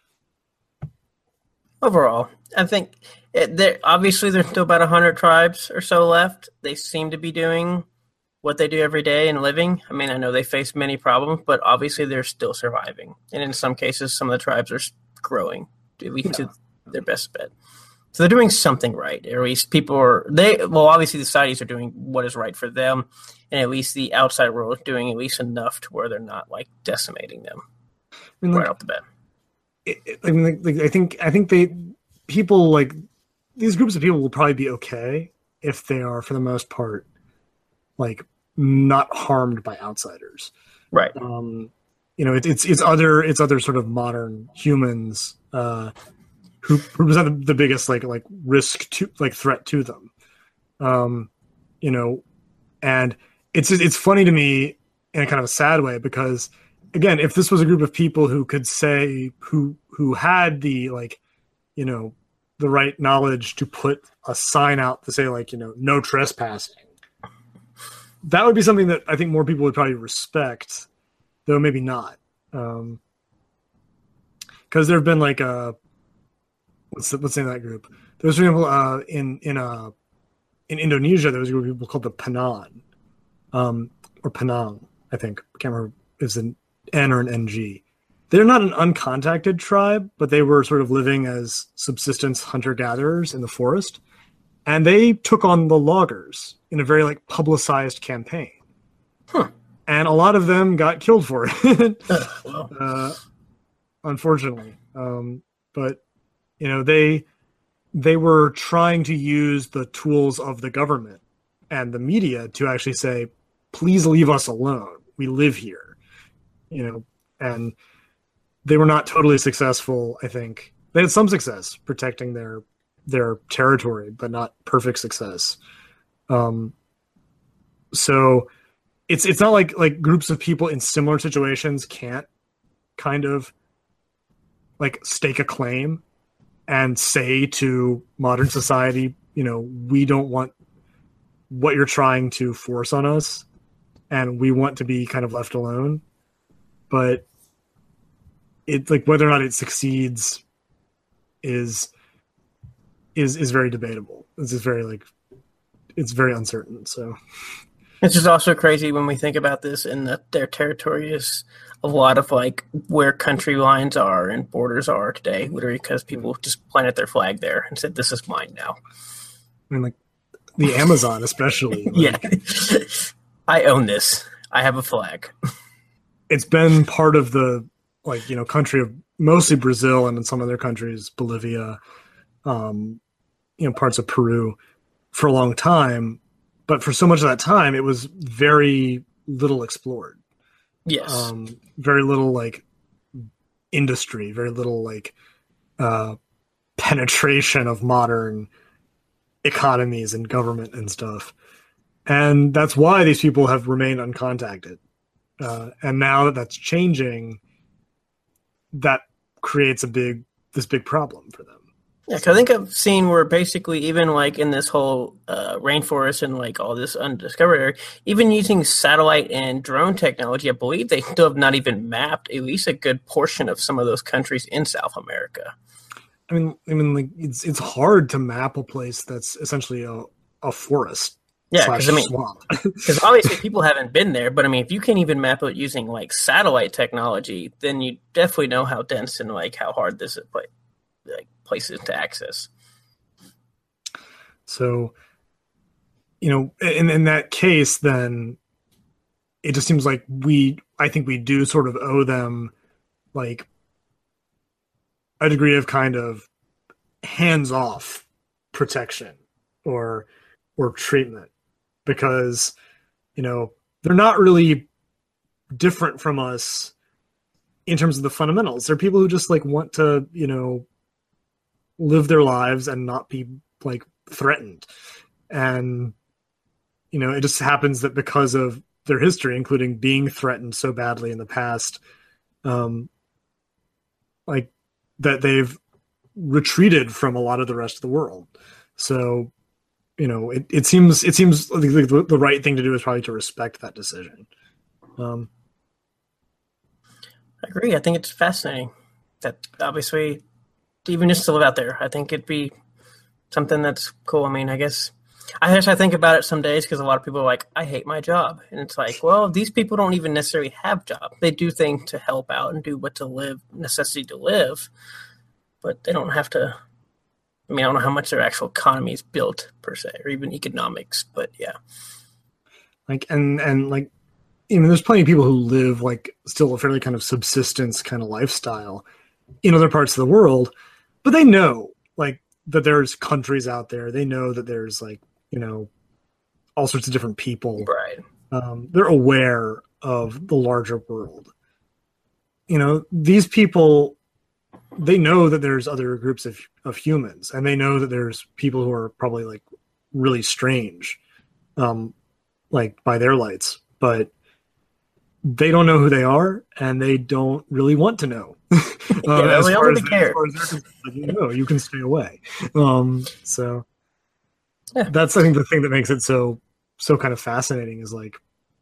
overall, I think obviously there's still about 100 tribes or so left. They seem to be doing what they do every day and living. I mean, I know they face many problems, but obviously they're still surviving. And in some cases, some of the tribes are growing, at least to their best bet. So they're doing something right. Or at least obviously the societies are doing what is right for them. And at least the outside world is doing at least enough to where they're not like decimating them right off the bat. I think people like these groups of people will probably be okay if they are, for the most part, like not harmed by outsiders. Right. It's other sort of modern humans who represent the biggest like risk to like threat to them. And it's funny to me in a kind of a sad way, because again, if this was a group of people who could say who had the the right knowledge to put a sign out to say no trespassing, that would be something that I think more people would probably respect, though maybe not. Because there have been like what's the name of that group? There was, for example, in Indonesia, there was a group of people called the Penang, or Penang, I think. I can't remember if it's an N or an NG. They're not an uncontacted tribe, but they were sort of living as subsistence hunter-gatherers in the forest. And they took on the loggers in a very like publicized campaign. Huh. And a lot of them got killed for it, Well. unfortunately. But, you know, they were trying to use the tools of the government and the media to actually say, please leave us alone. We live here, you know, and they were not totally successful. I think they had some success protecting their territory, but not perfect success. So it's not like groups of people in similar situations can't kind of like stake a claim and say to modern society, you know, we don't want what you're trying to force on us, and we want to be kind of left alone. But it's like whether or not it succeeds is very debatable. It's just very it's very uncertain. So It's just also crazy when we think about this, and that their territory is a lot of like where country lines are and borders are today, literally because people just planted their flag there and said, "This is mine now." I mean, like the Amazon, especially. Yeah, I own this. I have a flag. It's been part of the country of mostly Brazil and in some other countries, Bolivia, parts of Peru, for a long time. But for so much of that time, it was very little explored. Yes. Very little like industry, very little like penetration of modern economies and government and stuff. And that's why these people have remained uncontacted. And now that that's changing, that creates this big problem for them. Yeah, because I think I've seen where basically even like in this whole rainforest and like all this undiscovered area, even using satellite and drone technology, I believe they still have not even mapped at least a good portion of some of those countries in South America. I mean, like it's hard to map a place that's essentially a forest. Yeah, because obviously people haven't been there, but I mean, if you can't even map it using like satellite technology, then you definitely know how dense and like how hard this is places to access. So, in that case, then it just seems like I think we do sort of owe them like a degree of kind of hands-off protection or treatment, because they're not really different from us in terms of the fundamentals. They're people who just like want to live their lives and not be like threatened. And it just happens that because of their history, including being threatened so badly in the past, like that they've retreated from a lot of the rest of the world. So it seems like the right thing to do is probably to respect that decision. I agree. I think it's fascinating that obviously even just to live out there, I think it'd be something that's cool. I mean, I guess I think about it some days because a lot of people are like, I hate my job. And it's like, well, these people don't even necessarily have jobs. They do things to help out and do necessity to live, but they don't have to. I mean, I don't know how much their actual economy is built per se, or even economics, but yeah. There's plenty of people who live like still a fairly kind of subsistence kind of lifestyle in other parts of the world, but they know like that there's countries out there. They know that there's like, all sorts of different people. Right. They're aware of the larger world. These people, they know that there's other groups of humans, and they know that there's people who are probably like really strange, like by their lights, but they don't know who they are, and they don't really want to know. They don't really care. You can stay away. So yeah. That's, I think, the thing that makes it so so kind of fascinating is like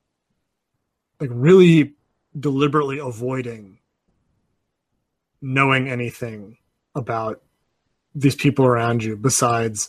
really deliberately avoiding knowing anything about these people around you besides,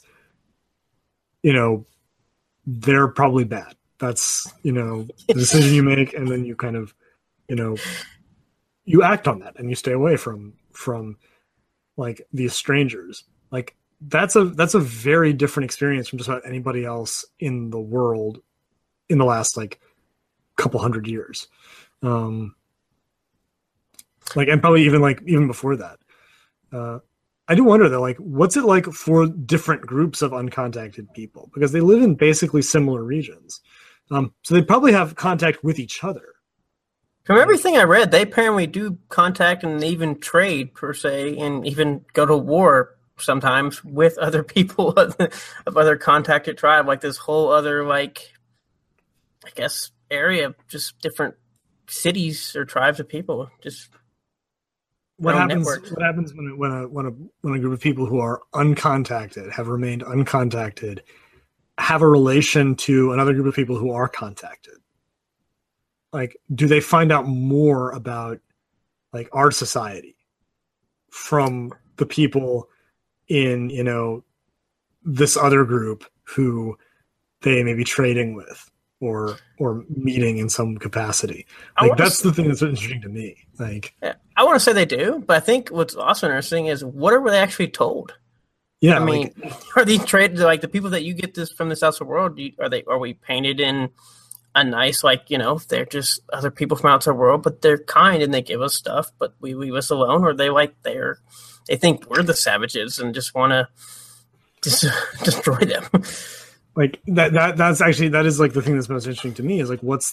they're probably bad. That's, the decision you make, and then you kind of, you act on that and you stay away from like these strangers. Like that's a very different experience from just about anybody else in the world in the last like couple hundred years. And probably even before that. I do wonder though, like, what's it like for different groups of uncontacted people? Because they live in basically similar regions. So they probably have contact with each other. From everything I read, they apparently do contact and even trade, per se, and even go to war sometimes with other people of other contacted tribe, like this whole other, like, I guess, area of just different cities or tribes of people. Just what happens when a group of people who are uncontacted, have remained uncontacted, have a relation to another group of people who are contacted? Like, do they find out more about like our society from the people in, this other group who they may be trading with or meeting in some capacity? Like, that's the thing that's interesting to me. Like, yeah, I want to say they do, but I think what's also interesting is what were they actually told? Yeah, I mean, are these traded, like the people that you get this from this outside world? Are we painted in a nice, like, they're just other people from outside world, but they're kind and they give us stuff, but we leave us alone? Or they think we're the savages and just want to destroy them? Like that's actually, that is like the thing that's most interesting to me is like, what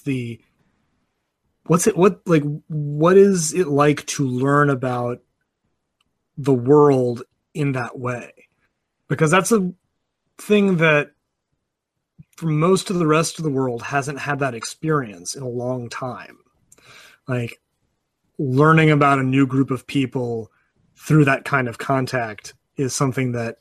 is it like to learn about the world in that way? Because that's a thing that for most of the rest of the world hasn't had that experience in a long time. Like, learning about a new group of people through that kind of contact is something that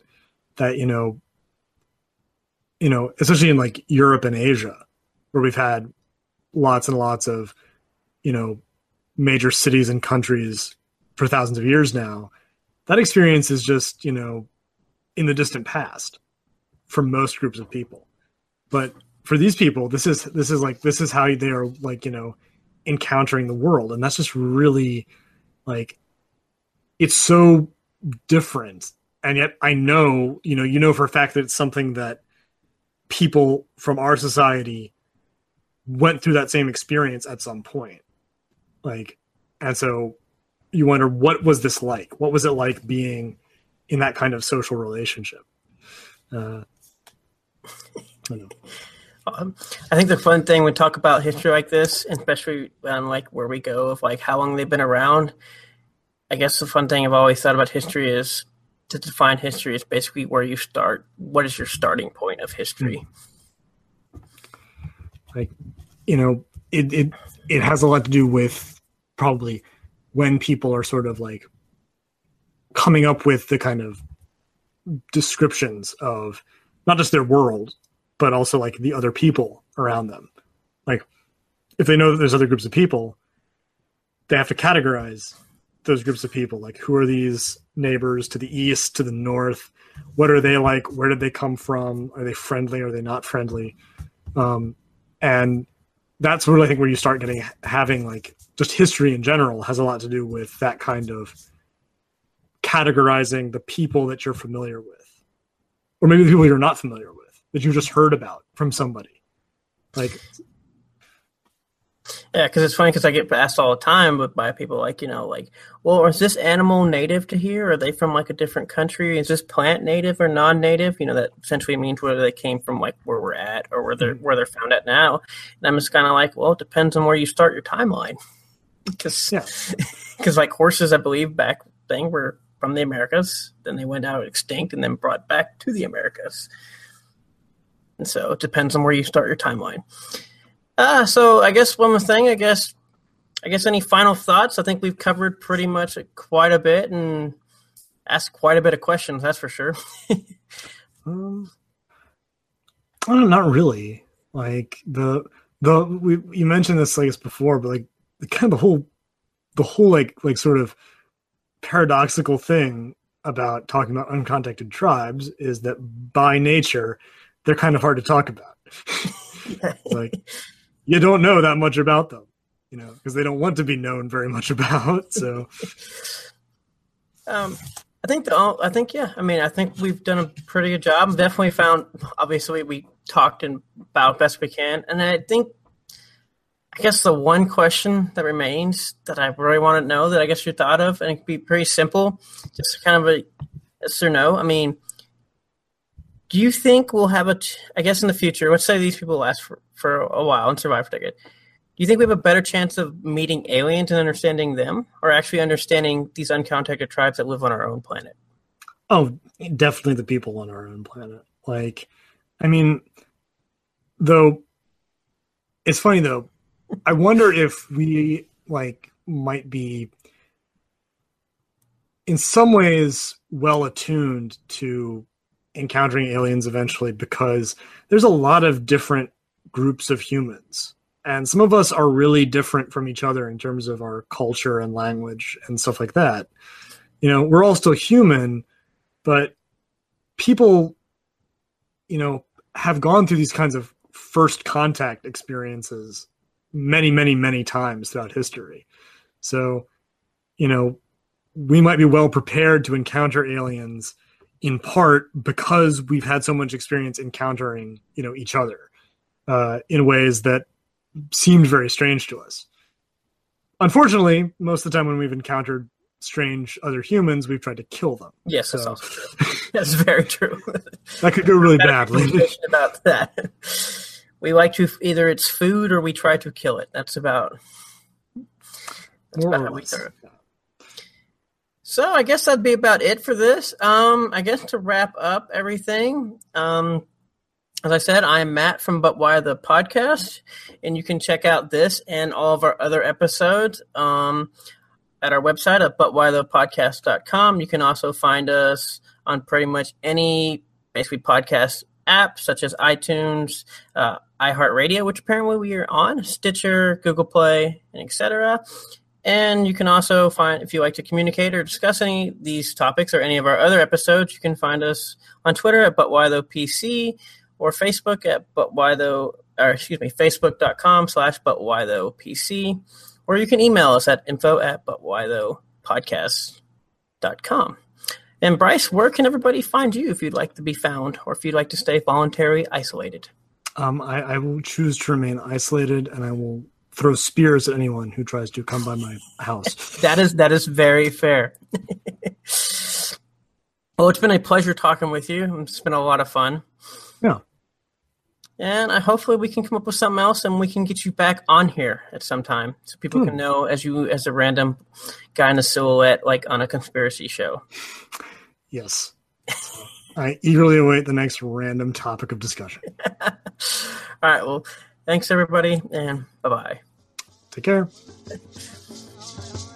especially in like Europe and Asia, where we've had lots and lots of, major cities and countries for thousands of years now, that experience is just, in the distant past for most groups of people. But for these people, this is how they are, like, encountering the world. And that's just really, like, it's so different. And yet I know, for a fact that it's something that people from our society went through that same experience at some point. Like, and so you wonder, what was this like? What was it like being in that kind of social relationship? I don't know. I think the fun thing when we talk about history like this, especially on like where we go of like how long they've been around, I guess the fun thing I've always thought about history is, to define history is basically where you start. What is your starting point of history? Like, it has a lot to do with probably when people are sort of like coming up with the kind of descriptions of not just their world, but also like the other people around them. Like, if they know that there's other groups of people, they have to categorize those groups of people. Like, who are these neighbors to the east, to the north? What are they like? Where did they come from? Are they friendly? Are they not friendly? And that's really, I think, where you start having like just history in general has a lot to do with that kind of categorizing the people that you're familiar with, or maybe the people you're not familiar with, that you just heard about from somebody. Like, yeah, because it's funny because I get asked all the time by people like, well, is this animal native to here? Are they from like a different country? Is this plant native or non-native? That essentially means whether they came from like where we're at or where they're found at now. And I'm just kind of like, well, it depends on where you start your timeline. Because like horses, I believe back then were from the Americas, then they went out extinct and then brought back to the Americas. And so it depends on where you start your timeline. So I guess one more thing, I guess any final thoughts? I think we've covered pretty much quite a bit and asked quite a bit of questions, that's for sure. Not really. Like you mentioned this, I guess, before, but like kind of the whole like sort of paradoxical thing about talking about uncontacted tribes is that by nature they're kind of hard to talk about. Like, you don't know that much about them, because they don't want to be known very much about. So I think we've done a pretty good job. Definitely found, obviously we talked about best we can, and I guess the one question that remains that I really want to know, that I guess you thought of, and it could be pretty simple, just kind of a yes or no. I mean, do you think we'll have I guess in the future, let's say these people last for a while and survive for a decade, do you think we have a better chance of meeting aliens and understanding them, or actually understanding these uncontacted tribes that live on our own planet? Oh, definitely the people on our own planet. Like, I mean, though, it's funny though, I wonder if we might be in some ways well attuned to encountering aliens eventually, because there's a lot of different groups of humans, and some of us are really different from each other in terms of our culture and language and stuff like that. We're all still human, but people, have gone through these kinds of first contact experiences many, many, many times throughout history. So, we might be well prepared to encounter aliens in part because we've had so much experience encountering, each other in ways that seemed very strange to us. Unfortunately, most of the time when we've encountered strange other humans, we've tried to kill them. Yes, that's also true. That's very true. That could go really badly. About that. We like to, either it's food or we try to kill it. That's about how we do it. So I guess that'd be about it for this. I guess to wrap up everything, as I said, I'm Matt from But Why the Podcast, and you can check out this and all of our other episodes at our website at butwhythepodcast.com. You can also find us on pretty much any basically podcast app, such as iTunes, iHeartRadio, which apparently we are on, Stitcher, Google Play, and etc. And you can also find, if you like to communicate or discuss any of these topics or any of our other episodes, you can find us on Twitter at ButWhyThoPC or Facebook at Facebook.com/ButWhyThoPC, or you can email us at info@ButWhyThoPodcast.com. And Bryce, where can everybody find you if you'd like to be found, or if you'd like to stay voluntarily isolated? I will choose to remain isolated, and I will throw spears at anyone who tries to come by my house. That is very fair. Well, it's been a pleasure talking with you. It's been a lot of fun. Yeah. And hopefully we can come up with something else, and we can get you back on here at some time, so people can know as a random guy in a silhouette, like on a conspiracy show. Yes. I eagerly await the next random topic of discussion. All right. Well, thanks everybody, and bye-bye. Take care.